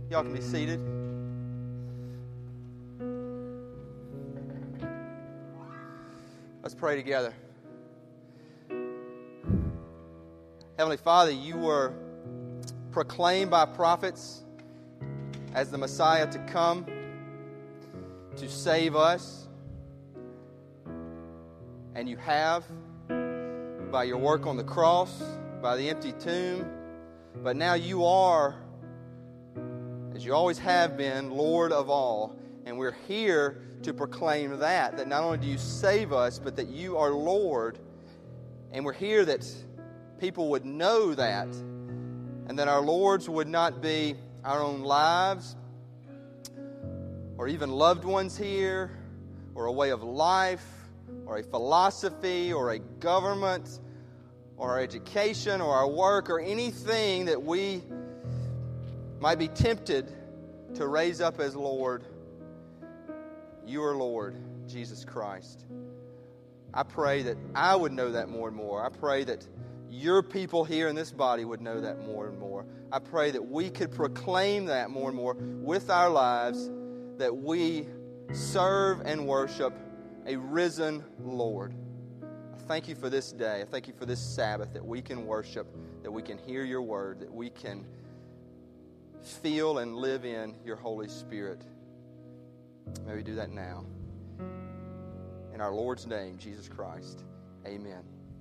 Y'all can be seated. Let's pray together. Heavenly Father, you were proclaimed by prophets as the Messiah to come to save us. And you have, by your work on the cross, by the empty tomb. But now you are, as you always have been, Lord of all. And we're here to proclaim that not only do you save us, but that you are Lord. And we're here that people would know that, and that our Lords would not be our own lives, or even loved ones here, or a way of life, or a philosophy, or a government, or our education, or our work, or anything that we might be tempted to raise up as Lord. You are Lord, Jesus Christ. I pray that I would know that more and more. I pray that your people here in this body would know that more and more. I pray that we could proclaim that more and more with our lives, that we serve and worship a risen Lord. I thank you for this day. I thank you for this Sabbath, that we can worship, that we can hear your word, that we can feel and live in your Holy Spirit. May we do that now. In our Lord's name, Jesus Christ. Amen.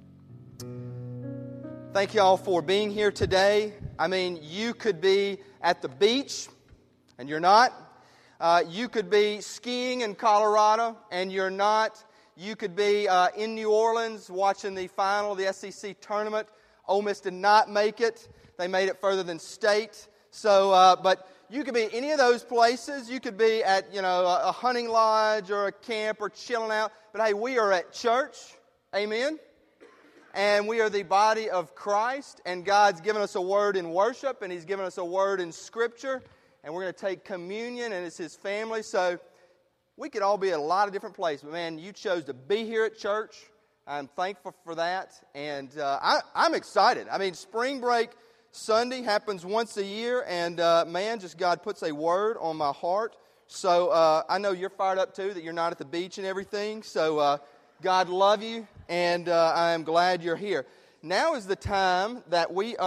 Thank you all for being here today. I mean, you could be at the beach, and you're not. You could be skiing in Colorado, and you're not. You could be in New Orleans watching the final of the SEC tournament. Ole Miss did not make it. They made it further than state. So, but you could be any of those places. You could be at, a hunting lodge or a camp or chilling out. But hey, we are at church. Amen. And we are the body of Christ. And God's given us a word in worship, and He's given us a word in Scripture. And we're going to take communion, and it's His family. So we could all be at a lot of different places. But man, you chose to be here at church. I'm thankful for that. And I'm excited. I mean, spring break Sunday happens once a year. And man, just God puts a word on my heart. So I know you're fired up too, that you're not at the beach and everything. So God love you. And I am glad you're here. Now is the time that we,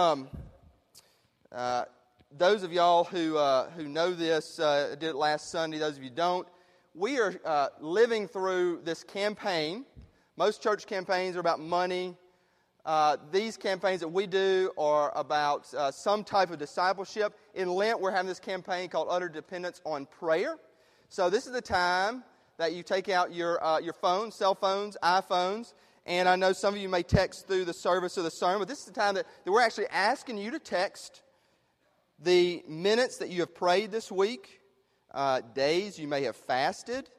those of y'all who know this, did it last Sunday. Those of you who don't, we are living through this campaign. Most church campaigns are about money. These campaigns that we do are about some type of discipleship. In Lent, we're having this campaign called Utter Dependence on Prayer. So this is the time that you take out your phones, cell phones, iPhones. And I know some of you may text through the service of the sermon, but this is the time that we're actually asking you to text the minutes that you have prayed this week, days you may have fasted,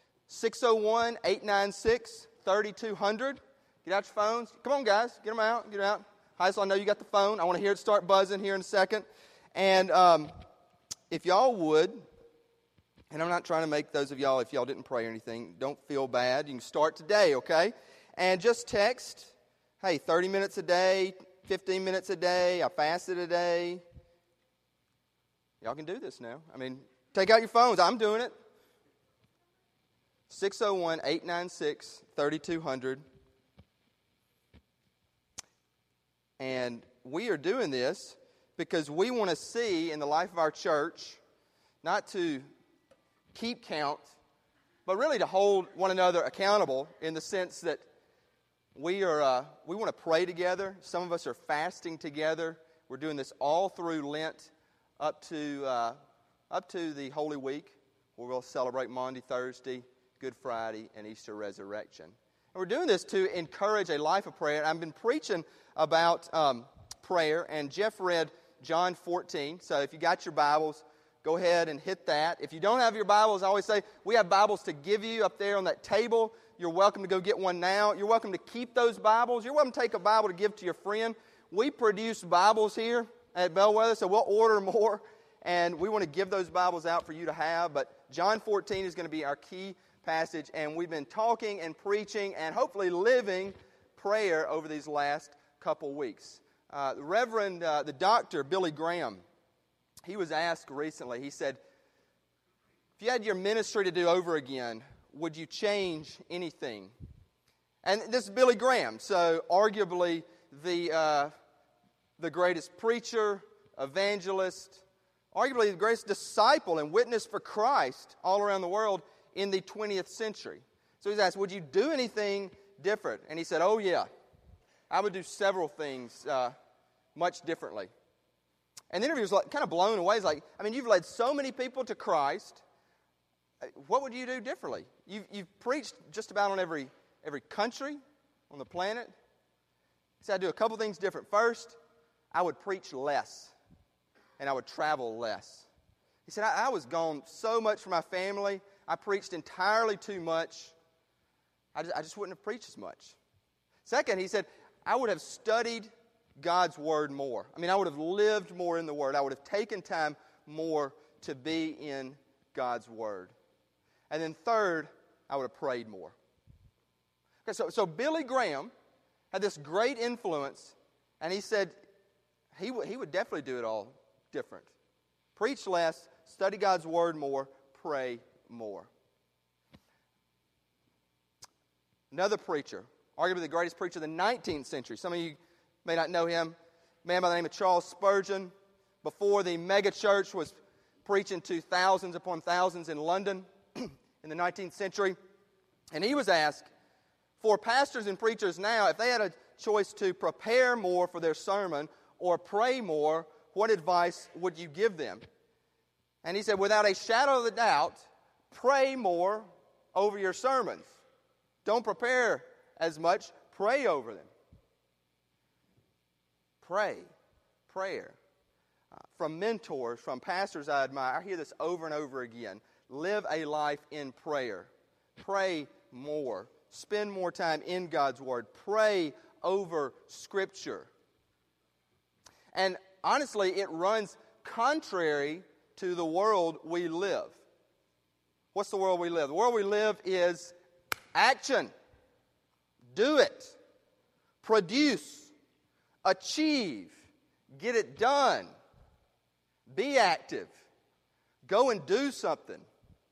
601-896-3200. Get out your phones. Come on, guys. Get them out. Get them out. Heisel, I know you got the phone. I want to hear it start buzzing here in a second. And if y'all would, and I'm not trying to make those of y'all, if y'all didn't pray or anything, don't feel bad. You can start today, okay? And just text, hey, 30 minutes a day, 15 minutes a day, I fasted a day. Y'all can do this now. I mean, take out your phones. I'm doing it. 601-896-3200. And we are doing this because we want to see in the life of our church, not to keep count, but really to hold one another accountable in the sense that we want to pray together. Some of us are fasting together. We're doing this all through Lent up to the Holy Week, where we'll celebrate Maundy, Thursday, Good Friday, and Easter Resurrection. And we're doing this to encourage a life of prayer. I've been preaching about prayer, and Jeff read John 14. So if you got your Bibles, go ahead and hit that. If you don't have your Bibles, I always say, we have Bibles to give you up there on that table. You're welcome to go get one now. You're welcome to keep those Bibles. You're welcome to take a Bible to give to your friend. We produce Bibles here at Bellwether, so we'll order more, and we want to give those Bibles out for you to have. But John 14 is going to be our key passage, and we've been talking and preaching and hopefully living prayer over these last couple weeks. The Dr. Billy Graham he was asked recently, he said, if you had your ministry to do over again, would you change anything? And this is Billy Graham, so arguably the greatest preacher, evangelist, arguably the greatest disciple and witness for Christ all around the world in the 20th century. So he's asked, would you do anything different? And he said, oh yeah, I would do several things much differently. And the interview was kind of blown away. He's like, I mean, you've led so many people to Christ. What would you do differently? You've preached just about on every country on the planet. He said, I'd do a couple things different. First, I would preach less, and I would travel less. He said, I was gone so much from my family. I preached entirely too much. I just wouldn't have preached as much. Second, he said, I would have studied God's Word more. I mean, I would have lived more in the Word. I would have taken time more to be in God's Word. And then third, I would have prayed more. Okay, so Billy Graham had this great influence, and he said he would definitely do it all different. Preach less, study God's Word more, pray more. Another preacher, arguably the greatest preacher of the 19th century. Some of you may not know him. A man by the name of Charles Spurgeon. Before the mega church was preaching to thousands upon thousands in London in the 19th century. And he was asked, for pastors and preachers now, if they had a choice to prepare more for their sermon or pray more, what advice would you give them? And he said, without a shadow of a doubt, pray more over your sermons. Don't prepare as much, pray over them. Prayer. From mentors, from pastors I admire, I hear this over and over again. Live a life in prayer. Pray more. Spend more time in God's Word. Pray over Scripture. And honestly, it runs contrary to the world we live. What's the world we live? The world we live is action. Do it. Produce. Achieve. Get it done. Be active. Go and do something.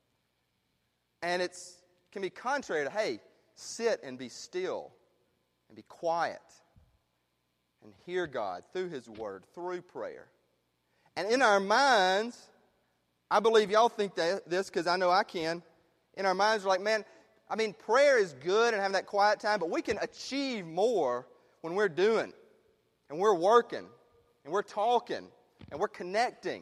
And it can be contrary to, hey, sit and be still and be quiet and hear God through His Word, through prayer. And in our minds, I believe y'all think this because I know I can. In our minds, we're like, man, I mean, prayer is good and having that quiet time, but we can achieve more when we're doing and we're working and we're talking and we're connecting.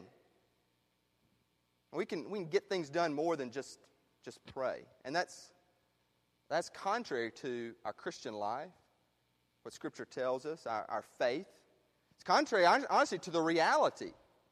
And we can get things done more than just pray. And that's contrary to our Christian life, what Scripture tells us, our faith. It's contrary, honestly, to the reality.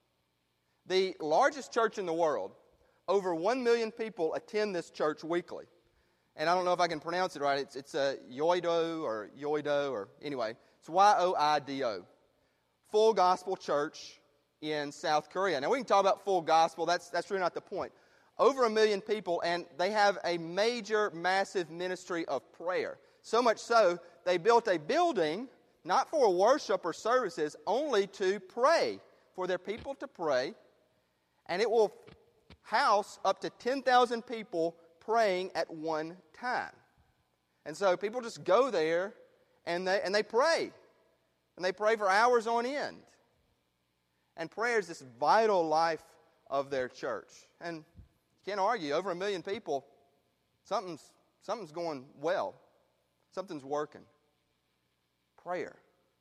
The largest church in the world, over 1 million people attend this church weekly. And I don't know if I can pronounce it right. It's a Yoido or anyway. It's Yoido. Full Gospel Church in South Korea. Now we can talk about full gospel. That's really not the point. Over 1 million people, and they have a major, massive ministry of prayer. So much so, they built a building, not for worship or services, only to pray, for their people to pray. And it will house up to 10,000 people praying at one time. And so people just go there and they pray. And they pray for hours on end. And prayer is this vital life of their church. And you can't argue, over 1 million people, something's going well. Something's working. Prayer.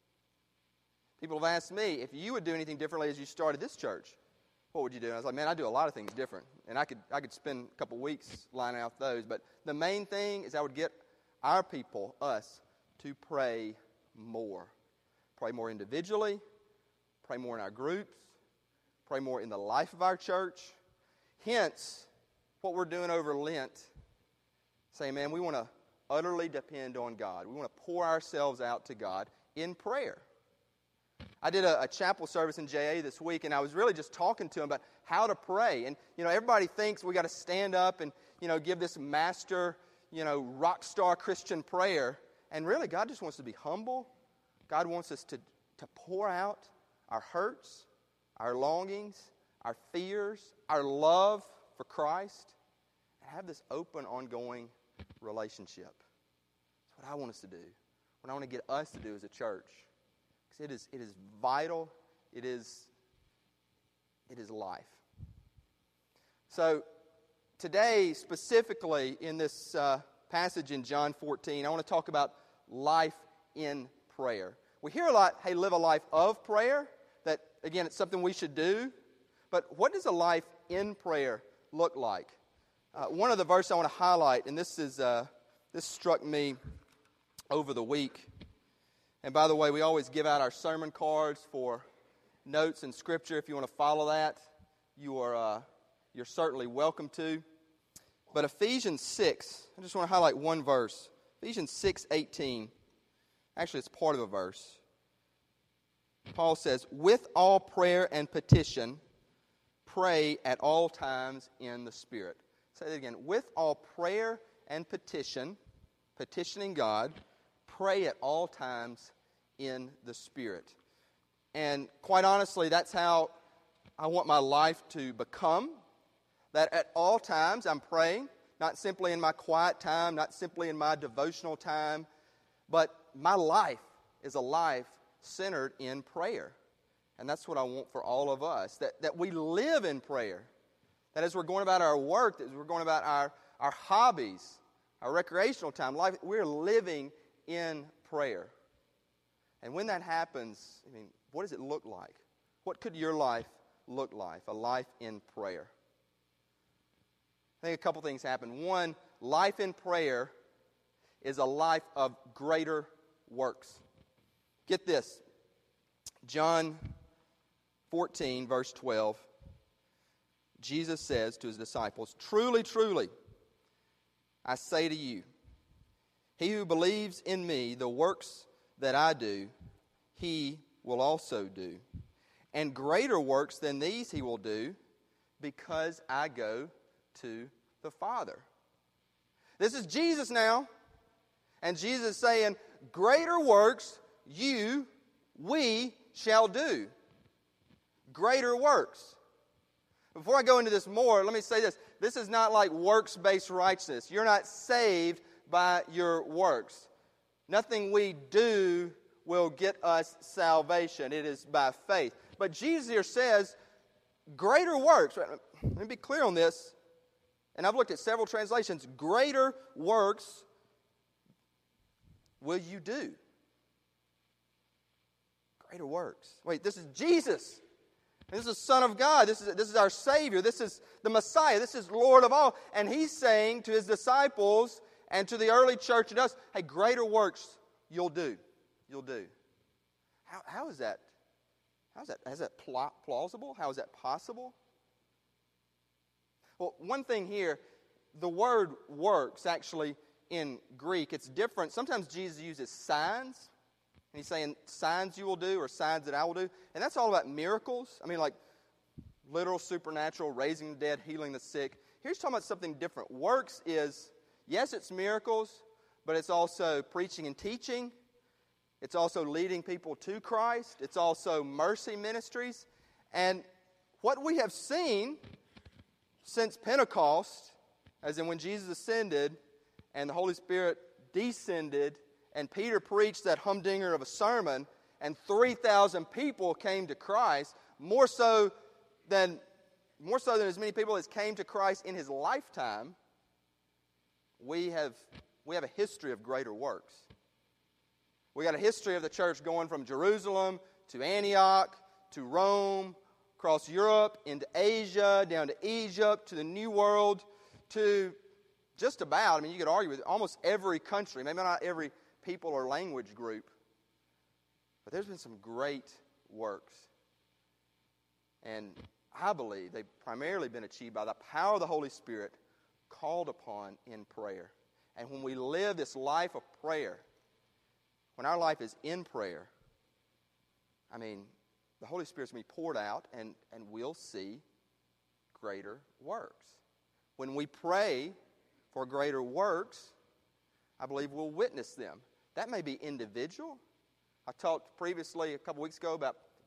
People have asked me, if you would do anything differently as you started this church, what would you do? And I was like, man, I do a lot of things different. And I could spend a couple weeks lining out those. But the main thing is I would get our people, us, to pray more. Pray more individually. Pray more in our groups. Pray more in the life of our church. Hence, what we're doing over Lent, saying, man, we want to utterly depend on God. We want to pour ourselves out to God in prayer. I did a chapel service in JA this week, and I was really just talking to them about how to pray. And, everybody thinks we got to stand up and, give this master, rock star Christian prayer. And really, God just wants to be humble. God wants us to pour out our hurts, our longings, our fears, our love for Christ, and have this open, ongoing relationship. That's what I want us to do. What I want to get us to do as a church. Because it is vital. It is life. So today, specifically in this passage in John 14, I want to talk about life in prayer. We hear a lot, hey, live a life of prayer. That, again, it's something we should do. But what does a life in prayer look like? One of the verses I want to highlight, and this struck me over the week. And by the way, we always give out our sermon cards for notes and scripture. If you want to follow that, you're certainly welcome to. But Ephesians 6, I just want to highlight one verse. Ephesians 6:18. Actually, it's part of a verse. Paul says, with all prayer and petition, pray at all times in the Spirit. Say that again. With all prayer and petition, petitioning God, pray at all times in the Spirit. And quite honestly, that's how I want my life to become. That at all times I'm praying, not simply in my quiet time, not simply in my devotional time, but my life is a life centered in prayer. And that's what I want for all of us, that we live in prayer. That as we're going about our work, as we're going about our hobbies, our recreational time, life, we're living in prayer. And when that happens, I mean, what does it look like? What could your life look like? A life in prayer. I think a couple things happen. One, life in prayer is a life of greater works. Get this. John 14, verse 12. Jesus says to his disciples, truly, truly, I say to you, he who believes in me, the works that I do, he will also do. And greater works than these he will do, because I go to the Father. This is Jesus now. And Jesus is saying, greater works we shall do. Greater works. Before I go into this more, let me say this. This is not like works-based righteousness. You're not saved by your works. Nothing we do will get us salvation. It is by faith. But Jesus here says, greater works. Let me be clear on this. And I've looked at several translations. Greater works will you do. Greater works. Wait, this is Jesus. This is the Son of God. This is our Savior. This is the Messiah. This is Lord of all. And He's saying to His disciples and to the early church and us, hey, greater works you'll do. You'll do. How is that? Is that plausible? How is that possible? Well, one thing here, the word works actually in Greek, it's different. Sometimes Jesus uses signs. And He's saying signs you will do or signs that I will do. And that's all about miracles. I mean, like literal, supernatural, raising the dead, healing the sick. Here's talking about something different. Works is, yes, it's miracles, but it's also preaching and teaching. It's also leading people to Christ. It's also mercy ministries. And what we have seen since Pentecost, as in when Jesus ascended and the Holy Spirit descended, and Peter preached that humdinger of a sermon, and 3,000 people came to Christ, more so than as many people as came to Christ in his lifetime. We have a history of greater works. We got a history of the church going from Jerusalem to Antioch to Rome, across Europe, into Asia, down to Egypt, to the New World, to just about, I mean, you could argue with almost every country, maybe not every people or language group. But there's been some great works. And I believe they've primarily been achieved by the power of the Holy Spirit called upon in prayer. And when we live this life of prayer, when our life is in prayer, I mean, the Holy Spirit's going to be poured out and we'll see greater works. When we pray for greater works, I believe we'll witness them. That may be individual. I talked previously a couple weeks ago about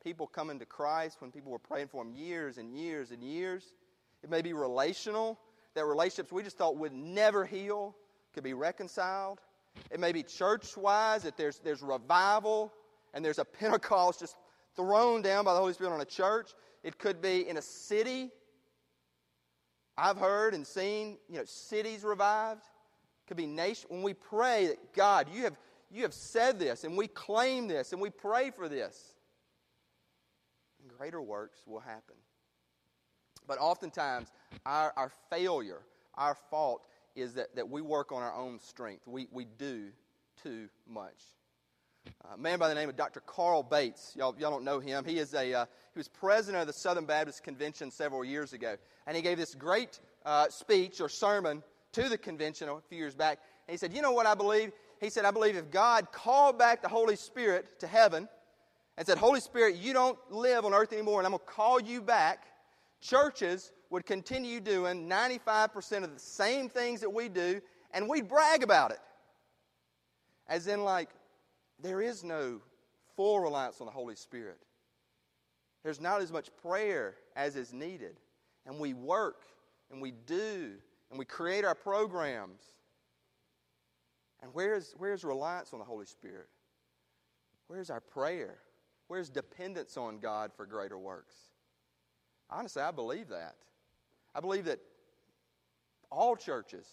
people coming to Christ, when people were praying for them years and years and years. It may be relational, that relationships we just thought would never heal could be reconciled. It may be church-wise, that there's revival and there's a Pentecost just thrown down by the Holy Spirit on a church. It could be in a city. I've heard and seen, cities revived. It could be nation. When we pray that, God, you have said this, and we claim this, and we pray for this, and greater works will happen. But oftentimes, our failure, our fault, is that we work on our own strength. We do too much. A man by the name of Dr. Carl Bates, y'all don't know him. He was president of the Southern Baptist Convention several years ago, and he gave this great speech or sermon to the convention a few years back. And he said, "You know what I believe?" He said, "I believe if God called back the Holy Spirit to heaven and said, 'Holy Spirit, you don't live on earth anymore, and I'm going to call you back,' churches would continue doing 95% of the same things that we do, and we'd brag about it. As in, there is no full reliance on the Holy Spirit. There's not as much prayer as is needed. And we work, and we do, and we create our programs. And where's reliance on the Holy Spirit? Where's our prayer? Where's dependence on God for greater works?" Honestly, I believe that. I believe that all churches,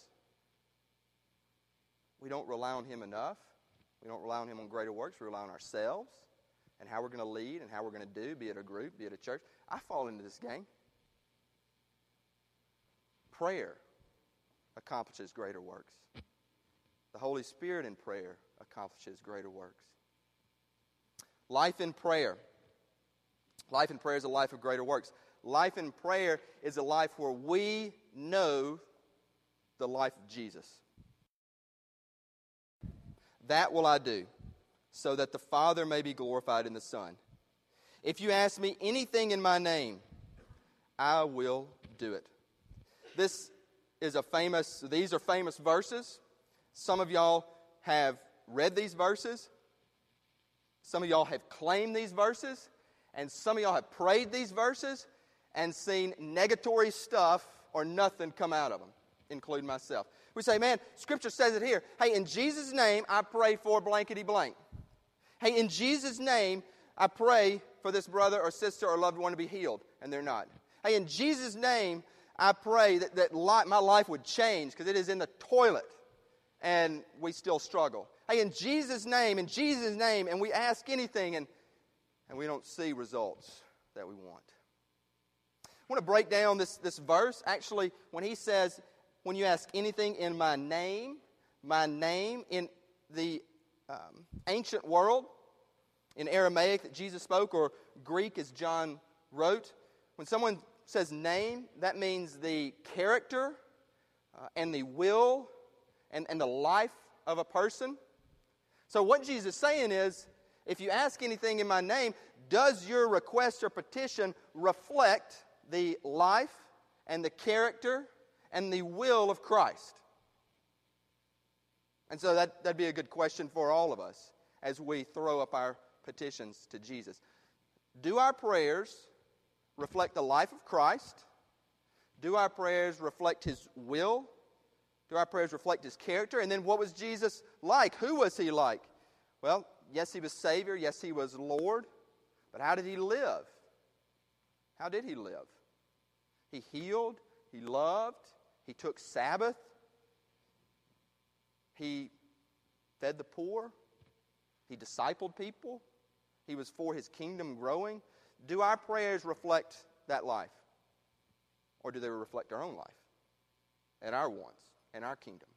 we don't rely on Him enough. We don't rely on Him on greater works. We rely on ourselves and how we're going to lead and how we're going to do, be it a group, be it a church. I fall into this gang. Prayer accomplishes greater works. The Holy Spirit in prayer accomplishes greater works. Life in prayer. Life in prayer is a life of greater works. Life in prayer is a life where we know the life of Jesus. That will I do, so that the Father may be glorified in the Son. If you ask me anything in my name, I will do it. These are famous verses. Some of y'all have read these verses. Some of y'all have claimed these verses. And some of y'all have prayed these verses and seen negatory stuff or nothing come out of them, including myself. We say, man, Scripture says it here. Hey, in Jesus' name, I pray for blankety blank. Hey, in Jesus' name, I pray for this brother or sister or loved one to be healed, and they're not. Hey, in Jesus' name, I pray that my life would change because it is in the toilet, and we still struggle. Hey, in Jesus' name, and we ask anything, and we don't see results that we want. I want to break down this verse. Actually, when he says, when you ask anything in my name in the ancient world, in Aramaic that Jesus spoke, or Greek as John wrote, when someone says name, that means the character and the will and the life of a person. So what Jesus is saying is, if you ask anything in my name, does your request or petition reflect the life and the character and the will of Christ? And so that'd be a good question for all of us as we throw up our petitions to Jesus. Do our prayers reflect the life of Christ? Do our prayers reflect His will? Do our prayers reflect His character? And then what was Jesus like? Who was He like? Well, yes, He was Savior. Yes, He was Lord. But how did He live? How did He live? He healed. He loved. He took Sabbath. He fed the poor. He discipled people. He was for His kingdom growing. Do our prayers reflect that life? Or do they reflect our own life and our wants and our kingdom?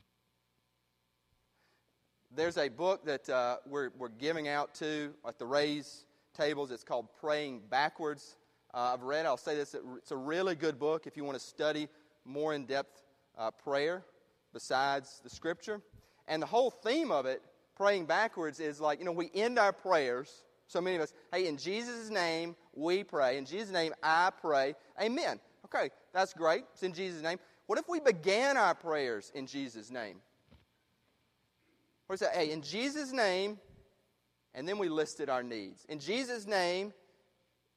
There's a book that we're giving out to at the Raise tables. It's called Praying Backwards. I've read, I'll say this, it's a really good book if you want to study more in-depth prayer besides the Scripture. And the whole theme of it, praying backwards, is like, we end our prayers, so many of us, hey, in Jesus' name we pray. In Jesus' name I pray. Amen. Okay, that's great. It's in Jesus' name. What if we began our prayers in Jesus' name? What is that? Hey, in Jesus' name, and then we listed our needs. In Jesus' name,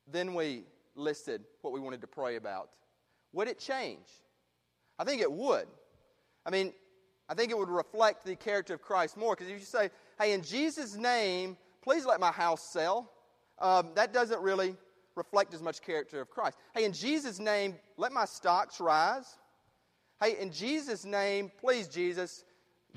then we listed what we wanted to pray about, would it change? I think it would. I think it would reflect the character of Christ more. Because if you say, hey, in Jesus' name, please let my house sell, that doesn't really reflect as much character of Christ. Hey, in Jesus' name, let my stocks rise. Hey, in Jesus' name, please, Jesus,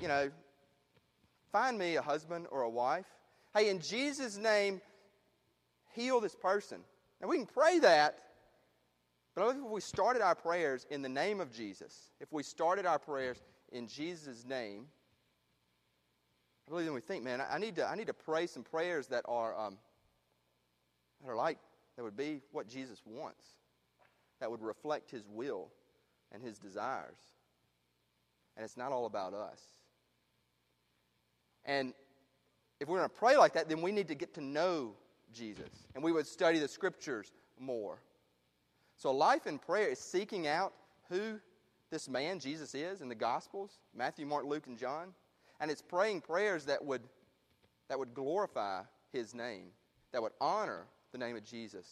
find me a husband or a wife. Hey, in Jesus' name, heal this person. Now, we can pray that, but if we started our prayers in the name of Jesus, if we started our prayers in Jesus' name, I believe then we think, man, I need to pray some prayers that are that would be what Jesus wants, that would reflect His will and His desires. And it's not all about us. And if we're going to pray like that, then we need to get to know Jesus. And we would study the Scriptures more. So life in prayer is seeking out who this man, Jesus, is in the Gospels, Matthew, Mark, Luke, and John. And it's praying prayers that would glorify His name, that would honor the name of Jesus.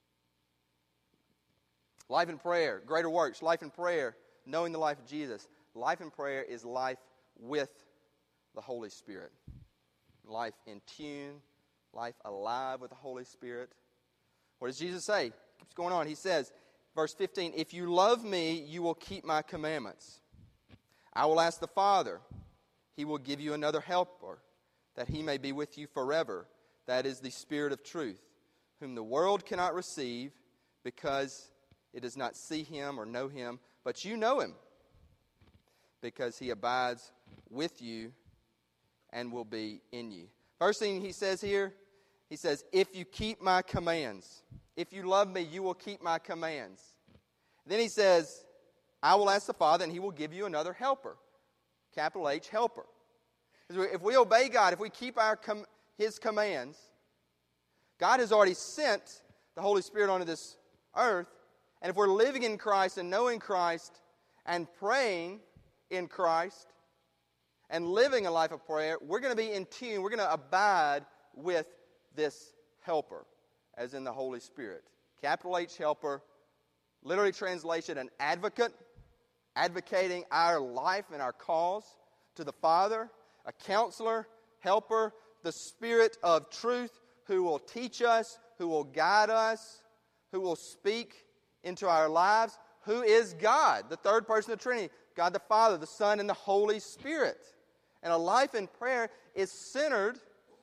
Life in prayer, greater works. Life in prayer, knowing the life of Jesus. Life in prayer is life with the Holy Spirit. Life in tune, life alive with the Holy Spirit. What does Jesus say? Keeps going on. He says, verse 15, if you love me, you will keep my commandments. I will ask the Father. He will give you another helper, that He may be with you forever. That is the Spirit of truth, whom the world cannot receive, because it does not see Him or know Him, but you know Him, because He abides with you and will be in you. First thing He says here, He says, if you keep my commands, if you love me, you will keep my commands. Then He says, I will ask the Father, and He will give you another helper. Capital H, helper. If we obey God, if we keep His commands, God has already sent the Holy Spirit onto this earth. And if we're living in Christ and knowing Christ and praying in Christ and living a life of prayer, we're going to be in tune. We're going to abide with this helper, as in the Holy Spirit. Capital H, helper. Literally translation, an advocate, advocating our life and our cause to the Father. A counselor, helper, the Spirit of truth, who will teach us, who will guide us, who will speak into our lives, who is God, the third person of the Trinity, God the Father, the Son, and the Holy Spirit. And a life in prayer is centered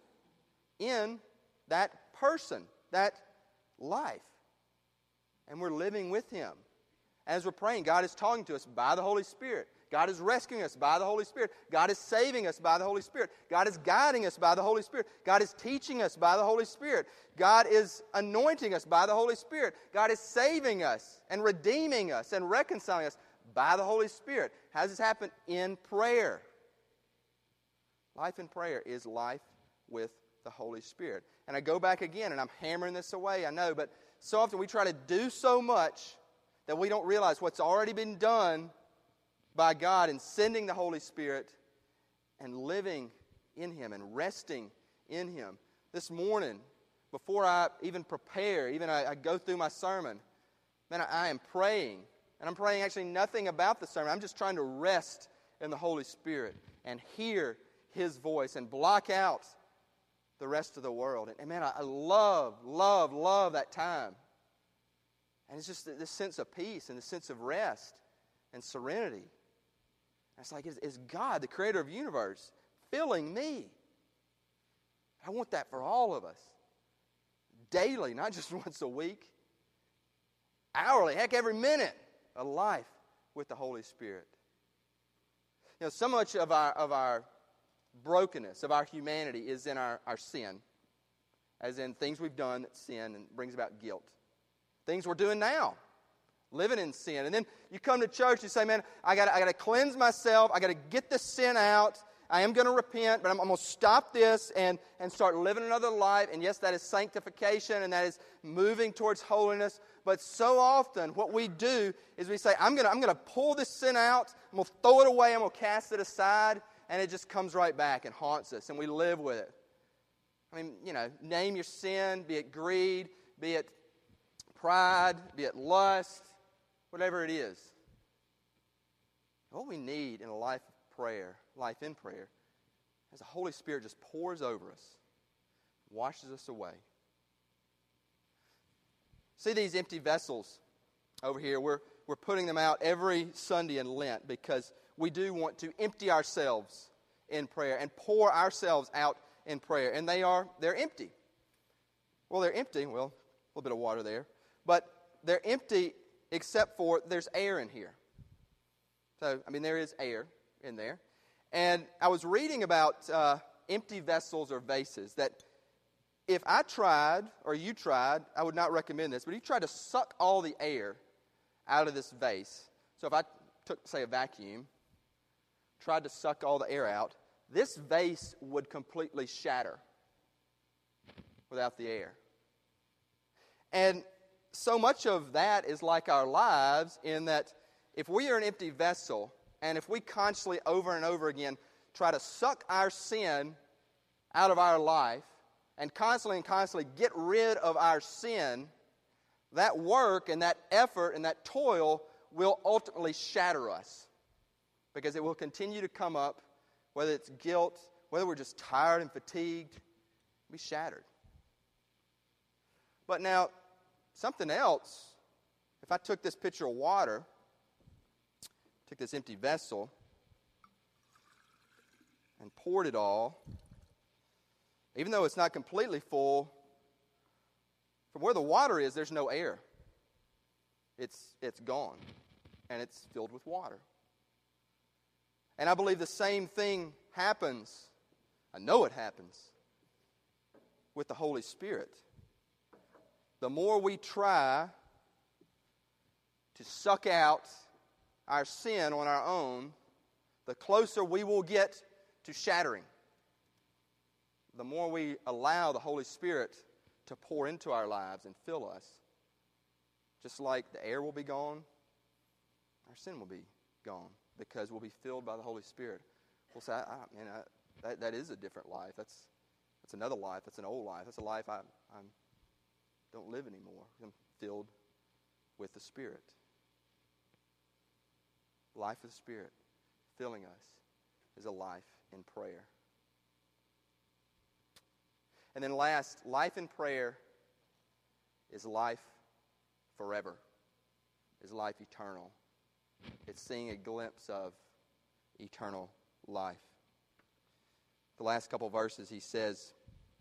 in that person, that life. And we're living with Him. As we're praying, God is talking to us by the Holy Spirit. God is rescuing us by the Holy Spirit. God is saving us by the Holy Spirit. God is guiding us by the Holy Spirit. God is teaching us by the Holy Spirit. God is anointing us by the Holy Spirit. God is saving us and redeeming us and reconciling us by the Holy Spirit. How does this happen? In prayer. Life in prayer is life with the Holy Spirit. And I go back again, and I'm hammering this away, I know, but so often we try to do so much that we don't realize what's already been done by God in sending the Holy Spirit and living in Him and resting in Him. This morning, before I even prepare, I go through my sermon, man, I am praying. And I'm praying actually nothing about the sermon. I'm just trying to rest in the Holy Spirit and hear His voice and block out the rest of the world. And man, I love that time. And it's just this sense of peace and this sense of rest and serenity. It's like, is God, the creator of the universe, filling me? I want that for all of us. Daily, not just once a week. Hourly, heck, every minute. A life with the Holy Spirit. You know, so much of our brokenness, of our humanity, is in our sin. As in things we've done that sin and brings about guilt. Things we're doing now. Living in sin. And then you come to church and you say, man, I got to cleanse myself. I got to get this sin out. I am going to repent, but I'm going to stop this and start living another life. And yes, that is sanctification and that is moving towards holiness. But so often what we do is we say, I'm going to pull this sin out. I'm going to throw it away. I'm going to cast it aside. And it just comes right back and haunts us. And we live with it. I mean, name your sin, be it greed, be it pride, be it lust, whatever it is. What we need in a life of prayer, life in prayer, is the Holy Spirit just pours over us, washes us away. See these empty vessels over here? We're putting them out every Sunday in Lent because we do want to empty ourselves in prayer and pour ourselves out in prayer. And they're empty. Well, they're empty. Well, a little bit of water there. But they're empty except for there's air in here. So, there is air in there. And I was reading about empty vessels or vases that if I tried, or you tried, I would not recommend this, but if you tried to suck all the air out of this vase, so if I took, say, a vacuum, tried to suck all the air out, this vase would completely shatter without the air. And so much of that is like our lives in that if we are an empty vessel, and if we constantly over and over again try to suck our sin out of our life, and constantly get rid of our sin, that work and that effort and that toil will ultimately shatter us. Because it will continue to come up, whether it's guilt, whether we're just tired and fatigued, be shattered. But now, something else, if I took this pitcher of water, took this empty vessel, and poured it all, even though it's not completely full, from where the water is, there's no air. It's gone, and it's filled with water. And I believe the same thing happens, I know it happens, with the Holy Spirit. The more we try to suck out our sin on our own, the closer we will get to shattering. The more we allow the Holy Spirit to pour into our lives and fill us, just like the air will be gone, our sin will be gone because we'll be filled by the Holy Spirit. We'll say, that is a different life. That's another life. That's an old life. That's a life I don't live anymore. I'm filled with the Spirit. Life of the Spirit filling us is a life in prayer. And then last, life in prayer is life forever, is life eternal. It's seeing a glimpse of eternal life. The last couple verses, he says,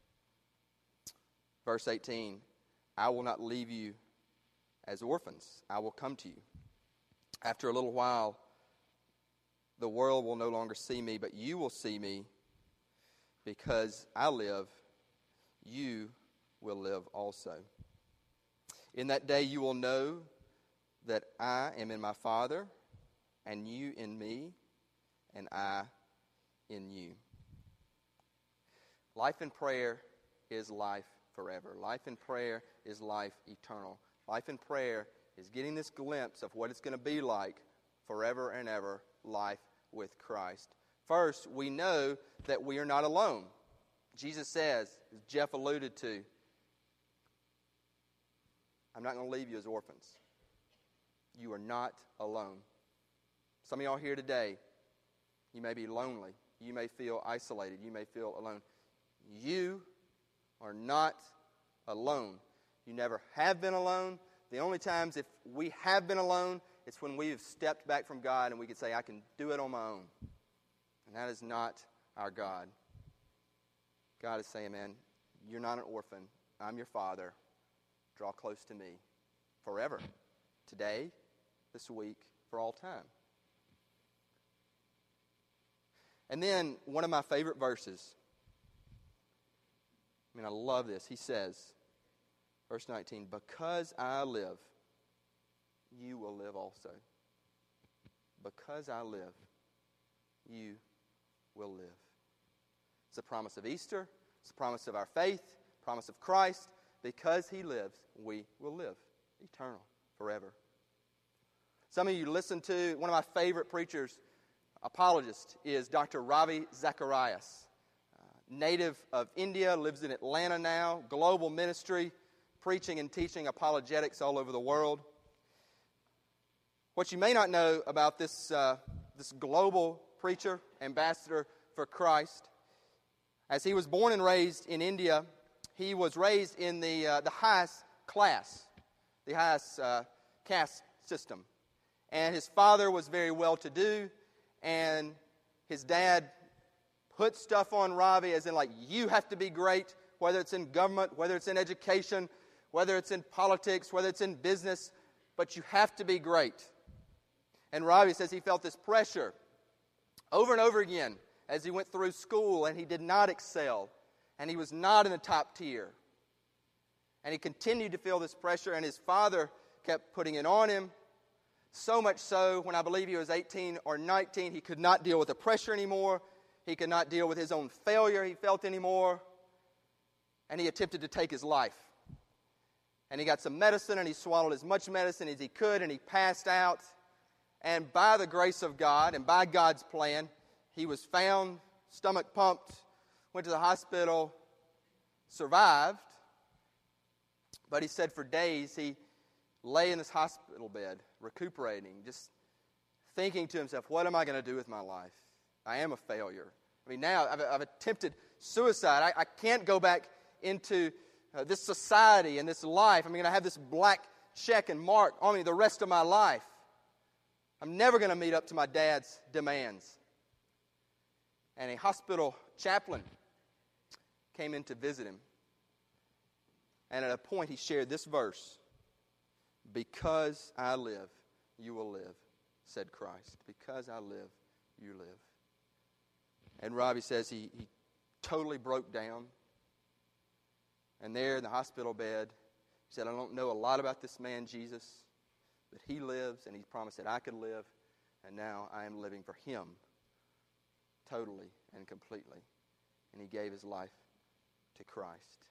verse 18, I will not leave you as orphans. I will come to you. After a little while, the world will no longer see me, but you will see me. Because I live, you will live also. In that day you will know that I am in my Father, and you in me, and I in you. Life in prayer is life forever. Life in prayer is life eternal. Life in prayer is getting this glimpse of what it's going to be like forever and ever, life with Christ. First, we know that we are not alone. Jesus says, as Jeff alluded to, I'm not going to leave you as orphans. You are not alone. Some of y'all here today, you may be lonely. You may feel isolated. You may feel alone. You are not alone. You never have been alone. The only times if we have been alone, it's when we have stepped back from God and we can say, I can do it on my own. And that is not our God. God is saying, man, you're not an orphan. I'm your Father. Draw close to me forever. Today, this week, for all time. And then, one of my favorite verses. I love this. He says, verse 19, because I live, you will live also. Because I live, you will live. It's a promise of Easter. It's a promise of our faith. Promise of Christ. Because He lives, we will live. Eternal. Forever. Some of you listen to one of my favorite preachers, apologist, is Dr. Ravi Zacharias. Native of India, lives in Atlanta now. Global ministry. preaching and teaching apologetics all over the world. What you may not know about this global preacher, ambassador for Christ, as he was born and raised in India, he was raised in the highest class, the highest caste system. And his father was very well-to-do, and his dad put stuff on Ravi as in like, you have to be great, whether it's in government, whether it's in education, whether it's in politics, whether it's in business, but you have to be great. And Ravi says he felt this pressure over and over again as he went through school, and he did not excel, and he was not in the top tier. And he continued to feel this pressure, and his father kept putting it on him. So much so, when I believe he was 18 or 19, he could not deal with the pressure anymore. He could not deal with his own failure he felt anymore. And he attempted to take his life. And he got some medicine, and he swallowed as much medicine as he could, and he passed out. And by the grace of God and by God's plan, he was found, stomach pumped, went to the hospital, survived. But he said for days he lay in this hospital bed, recuperating, just thinking to himself, what am I going to do with my life? I am a failure. I mean, now I've attempted suicide. I can't go back into this society and this life. I'm going to have this black check and mark on me the rest of my life. I'm never going to meet up to my dad's demands. And a hospital chaplain came in to visit him. And at a point he shared this verse, because I live, you will live, said Christ. Because I live, you live. And Ravi says he totally broke down. And there in the hospital bed, he said, I don't know a lot about this man, Jesus, but he lives, and he promised that I could live, and now I am living for him totally and completely. And he gave his life to Christ.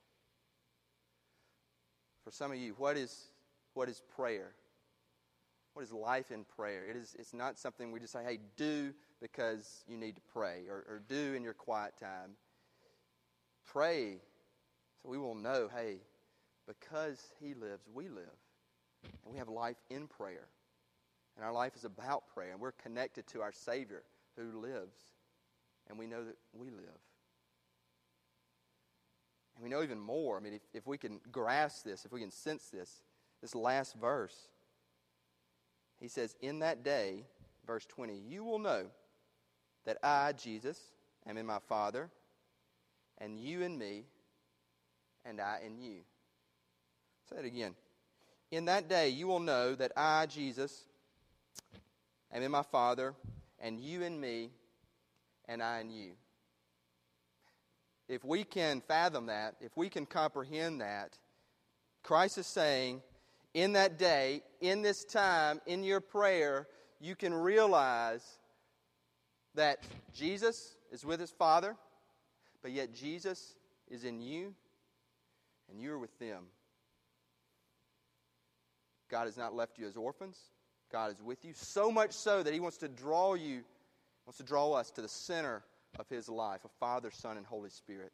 For some of you, what is prayer? What is life in prayer? It's not something we just say, hey, do because you need to pray, or do in your quiet time. Pray so we will know, hey, because he lives, we live. And we have life in prayer. And our life is about prayer. And we're connected to our Savior who lives. And we know that we live. And we know even more. I mean, if we can grasp this, if we can sense this last verse, he says, in that day, verse 20, you will know that I, Jesus, am in my Father, and you in me, and I in you. Say it again. In that day you will know that I, Jesus, am in my Father, and you in me, and I in you. If we can fathom that, if we can comprehend that, Christ is saying, in that day, in this time, in your prayer, you can realize that Jesus is with his Father, but yet Jesus is in you, and you are with them. God has not left you as orphans. God is with you, so much so that he wants to draw us to the center of his life, of Father, Son, and Holy Spirit.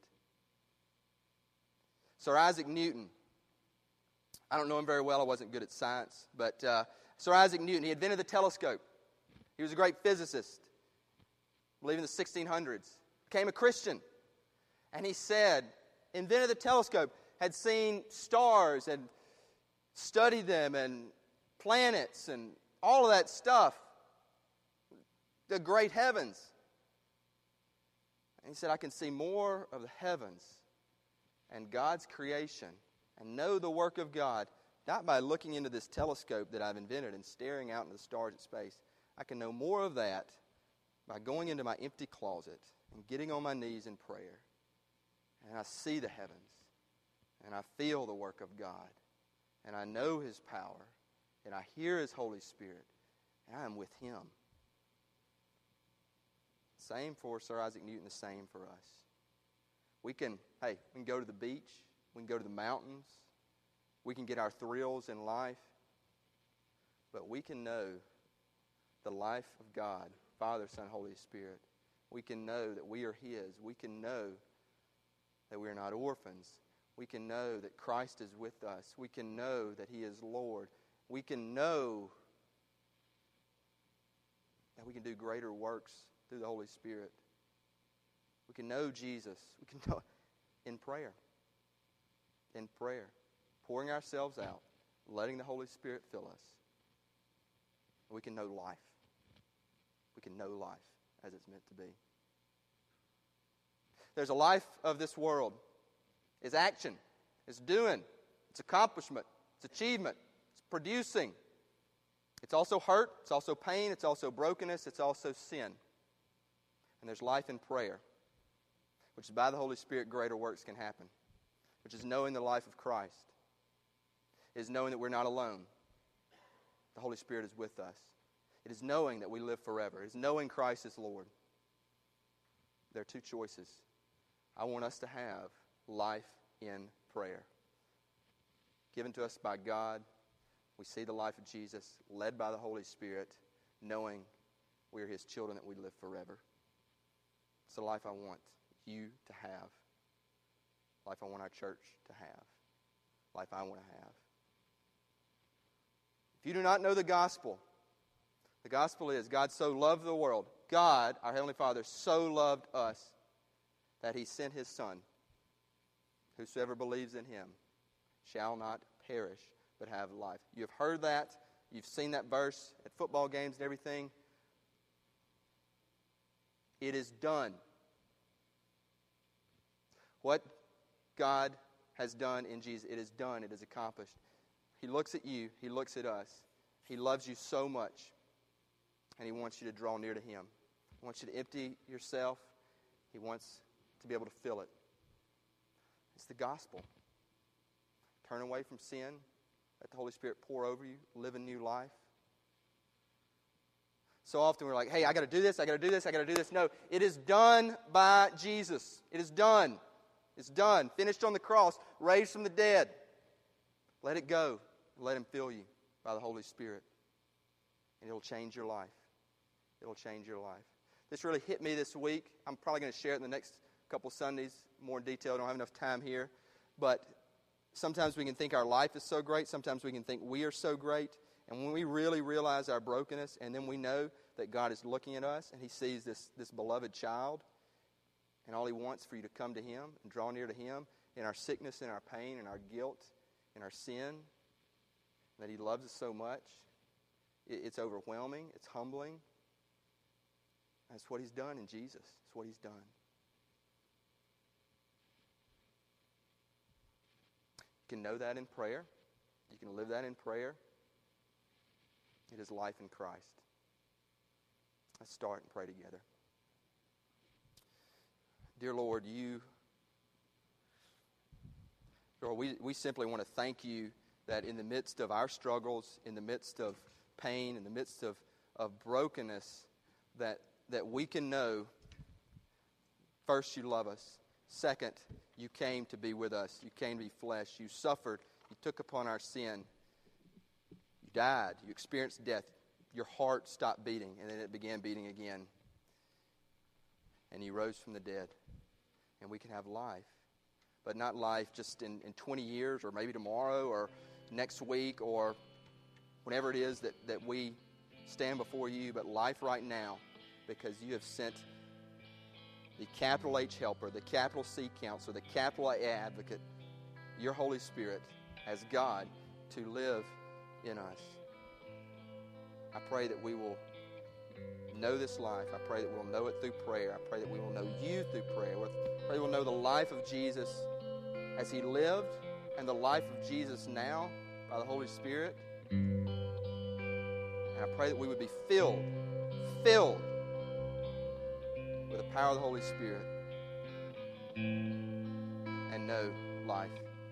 Sir Isaac Newton, I don't know him very well, I wasn't good at science, but Sir Isaac Newton, he invented the telescope. He was a great physicist, I believe in the 1600s, became a Christian. And he said, invented the telescope, had seen stars and studied them and planets and all of that stuff, the great heavens. And he said, I can see more of the heavens and God's creation and know the work of God, not by looking into this telescope that I've invented and staring out into the stars in space. I can know more of that by going into my empty closet and getting on my knees in prayer. And I see the heavens, and I feel the work of God, and I know his power, and I hear his Holy Spirit, and I am with him. Same for Sir Isaac Newton, the same for us. We can go to the beach, we can go to the mountains, we can get our thrills in life, but we can know the life of God, Father, Son, Holy Spirit. We can know that we are his. We can know that we are not orphans. We can know that Christ is with us. We can know that He is Lord. We can know that we can do greater works through the Holy Spirit. We can know Jesus. We can know in prayer. In prayer. Pouring ourselves out. Letting the Holy Spirit fill us. We can know life. We can know life as it's meant to be. There's a life of this world. It's action. It's doing. It's accomplishment. It's achievement. It's producing. It's also hurt. It's also pain. It's also brokenness. It's also sin. And there's life in prayer, which is by the Holy Spirit greater works can happen, which is knowing the life of Christ. It is knowing that we're not alone. The Holy Spirit is with us. It is knowing that we live forever. It is knowing Christ is Lord. There are two choices. I want us to have life in prayer. Given to us by God, we see the life of Jesus, led by the Holy Spirit, knowing we are His children, that we live forever. It's the life I want you to have. Life I want our church to have. Life I want to have. If you do not know the gospel is God so loved the world. God, our Heavenly Father, so loved us that He sent His Son. Whosoever believes in Him shall not perish, but have life. You've heard that. You've seen that verse at football games and everything. It is done. What God has done in Jesus, it is done. It is accomplished. He looks at you. He looks at us. He loves you so much. And He wants you to draw near to Him. He wants you to empty yourself. He wants to be able to fill it. It's the gospel. Turn away from sin. Let the Holy Spirit pour over you. Live a new life. So often we're like, hey, I got to do this, I got to do this, I got to do this. No, it is done by Jesus. It is done. It's done. Finished on the cross. Raised from the dead. Let it go. Let Him fill you by the Holy Spirit. And it'll change your life. It'll change your life. This really hit me this week. I'm probably going to share it in the next couple Sundays more in detail. I don't have enough time here. But sometimes we can think our life is so great. Sometimes we can think we are so great. And when we really realize our brokenness, and then we know that God is looking at us and He sees this beloved child, and all He wants for you to come to Him and draw near to Him in our sickness, in our pain, in our guilt, in our sin, that He loves us so much. It's overwhelming. It's humbling. That's what He's done in Jesus. It's what He's done. You can know that in prayer. You can live that in prayer. It is life in Christ. Let's start and pray together. Dear Lord, we simply want to thank You that in the midst of our struggles, in the midst of pain, in the midst of brokenness, that we can know, first, You love us. Second, You came to be with us. You came to be flesh. You suffered. You took upon our sin. You died. You experienced death. Your heart stopped beating, and then it began beating again. And You rose from the dead. And we can have life. But not life just in 20 years, or maybe tomorrow, or next week, or whenever it is that we stand before You, but life right now, because You have sent the capital H helper, the capital C counselor, the capital A advocate, Your Holy Spirit as God to live in us. I pray that we will know this life. I pray that we'll know it through prayer. I pray that we will know You through prayer. I pray we'll know the life of Jesus as He lived, and the life of Jesus now by the Holy Spirit. And I pray that we would be filled with the power of the Holy Spirit and know life.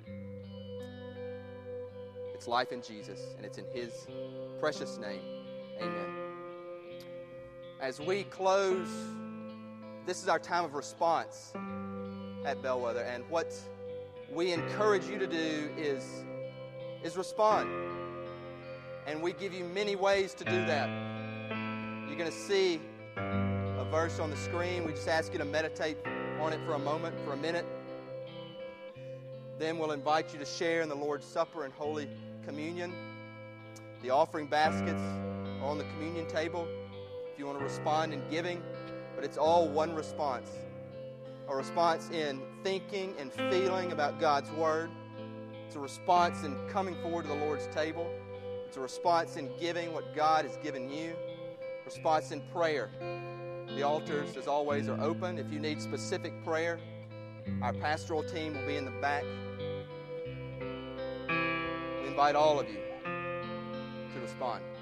It's life in Jesus, and it's in His precious name. Amen. As we close, this is our time of response at Bellwether, and what we encourage you to do is respond. And we give you many ways to do that. You're going to see a verse on the screen. We just ask you to meditate on it for a moment, for a minute. Then we'll invite you to share in the Lord's Supper and Holy Communion. The offering baskets are on the communion table if you want to respond in giving, but it's all one response. A response in thinking and feeling about God's Word. It's a response in coming forward to the Lord's table. It's a response in giving what God has given you. Response in prayer. The altars, as always, are open. If you need specific prayer, our pastoral team will be in the back. We invite all of you to respond.